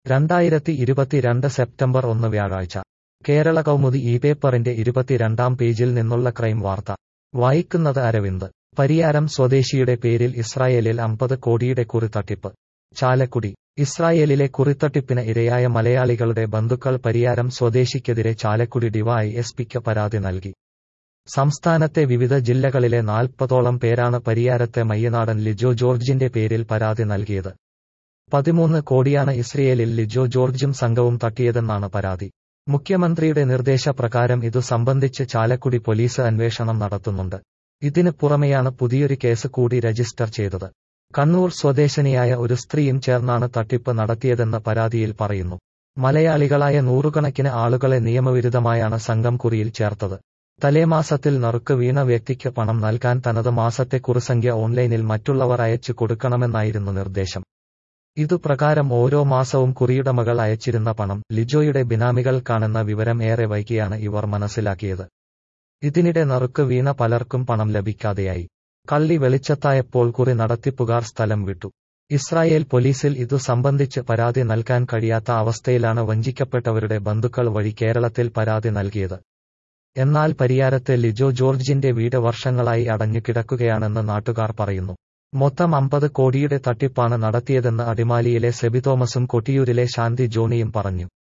2022 September 1 വ്യാഴാഴ്ച കേരള കൗമുദി ഈ പേപ്പറിന്റെ 22-ാം പേജിൽ നിന്നുള്ള ക്രൈം വാർത്ത വായിക്കുന്നത് അരവിന്ദ്. പരിയാരം സ്വദേശിയുടെ പേരിൽ ഇസ്രായേലിൽ 50 കോടിയുടെ കുറിത്തട്ടിപ്പ്. ചാലക്കുടി. ഇസ്രായേലിലെ കുറിത്തട്ടിപ്പിന് ഇരയായ മലയാളികളുടെ ബന്ധുക്കൾ പരിയാരം സ്വദേശിക്കെതിരെ ചാലക്കുടി ഡിവൈഎസ്പിക്ക് പരാതി നൽകി. സംസ്ഥാനത്തെ വിവിധ ജില്ലകളിലെ 40ഓളം പേരാണ് പരിയാരത്തെ മയ്യനാടൻ ലിജോ ജോർജിന്റെ പേരിൽ പരാതി നൽകിയത്. 13 കോടിയാണ് ഇസ്രയേലിൽ ലിജോ ജോർജും സംഘവും തട്ടിയതെന്നാണ് പരാതി. മുഖ്യമന്ത്രിയുടെ നിർദ്ദേശപ്രകാരം ഇതു സംബന്ധിച്ച് ചാലക്കുടി പോലീസ് അന്വേഷണം നടത്തുന്നുണ്ട്. ഇതിന് പുറമെയാണ് പുതിയൊരു കേസ് കൂടി രജിസ്റ്റർ ചെയ്തത്. കണ്ണൂർ സ്വദേശിനിയായ ഒരു സ്ത്രീയും ചേർന്നാണ് തട്ടിപ്പ് നടത്തിയതെന്ന് പരാതിയിൽ പറയുന്നു. മലയാളികളായ നൂറുകണക്കിന് ആളുകളെ നിയമവിരുദ്ധമായാണ് സംഘം കുറിയിൽ ചേർത്തത്. തലേമാസത്തിൽ നറുക്ക് വീണ വ്യക്തിക്ക് പണം നൽകാൻ തനത് മാസത്തെ കുറിസംഖ്യ ഓൺലൈനിൽ മറ്റുള്ളവർ അയച്ചു കൊടുക്കണമെന്നായിരുന്നു നിർദ്ദേശം. ഇതുപ്രകാരം ഓരോ മാസവും കുറിയുടമകൾ അയച്ചിരുന്ന പണം ലിജോയുടെ ബിനാമികൾക്കാണെന്ന വിവരം ഏറെ വൈകിയാണ് ഇവർ മനസ്സിലാക്കിയത്. ഇതിനിടെ നറുക്ക് വീണ പലർക്കും പണം ലഭിക്കാതെയായി. കള്ളി വെളിച്ചത്തായപ്പോൾ കുറി നടത്തിപ്പുകാർ സ്ഥലം വിട്ടു. ഇസ്രായേൽ പോലീസിൽ ഇതു സംബന്ധിച്ച് പരാതി നൽകാൻ കഴിയാത്ത അവസ്ഥയിലാണ് വഞ്ചിക്കപ്പെട്ടവരുടെ ബന്ധുക്കൾ വഴി കേരളത്തിൽ പരാതി നൽകിയത്. എന്നാൽ പരിയാരത്തെ ലിജോ ജോർജിന്റെ വീട് വർഷങ്ങളായി അടഞ്ഞു കിടക്കുകയാണെന്ന് നാട്ടുകാർ പറയുന്നു. മൊത്തം 50 കോടിയുടെ തട്ടിപ്പാണ് നടത്തിയതെന്ന് അടിമാലിയിലെ സെബി തോമസും കൊട്ടിയൂരിലെ ശാന്തി ജോണിയും പറഞ്ഞു.